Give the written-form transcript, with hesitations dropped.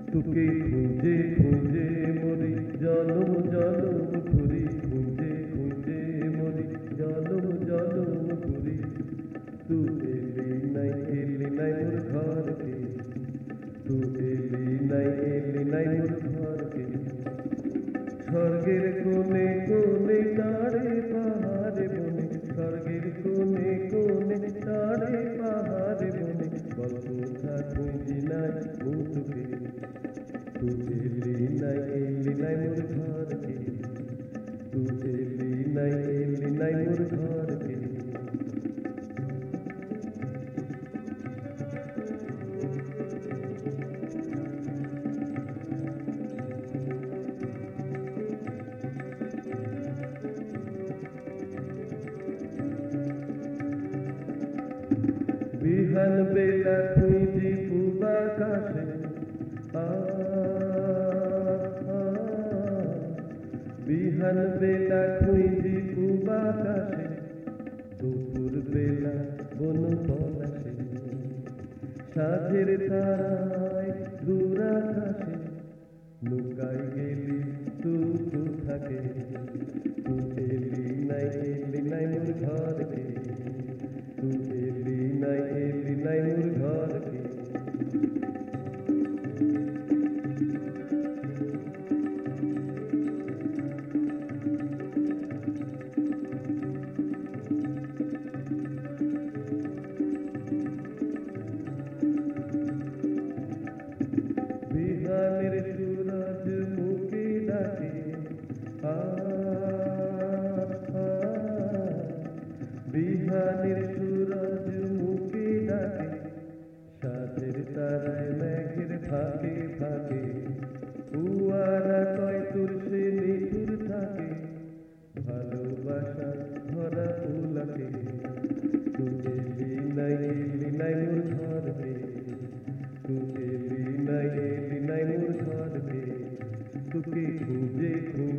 তোকে খুঁজে খুঁজে মরি জনম জনম ঘুরি, খুঁজে খুঁজে মরি জনম জনম ঘুরি। তুই এলি নাই মোর ঘরকে, তুই এলি নাই মোর ঘরকে। স্বর্গের কোণে কোণে তারে পাহাড়ে বনে, স্বর্গের কোণে কোণে তারে পাহাড়ে বনে। বল কোথা খুঁজি নাই মুখকে, তুই এলি নাই মোর ঘরকে, তুই এলি নাই মোর ঘরকে। বিহান বেলা খুঁজি পূব আকাশে, বিহান বেলা খুঁজি পূব আকাশে, দুপুর বেলা বন পলাশে। সাঁঝের তারায় দূর আকাশে লুকাই গেলি তুই কোথাকে। তুই এলি নাই মোর ঘরকে, তুই এলি নাই মোর ঘরকে। বিহানের সূরজ মুখে ডাকে, বিহানের সূরজ মুখে ডাকে। সাঁঝের তারায় মেঘের ফাঁকে ফাঁকে, উয়ারা কয় তোর সে নিঠুর থাকে। ভালোবাসা ভরা ফুলাকে, তুই এলি নাই মোর ঘরকে, তুই এলি নাই মোর ঘরকে। তোকে খুঁজে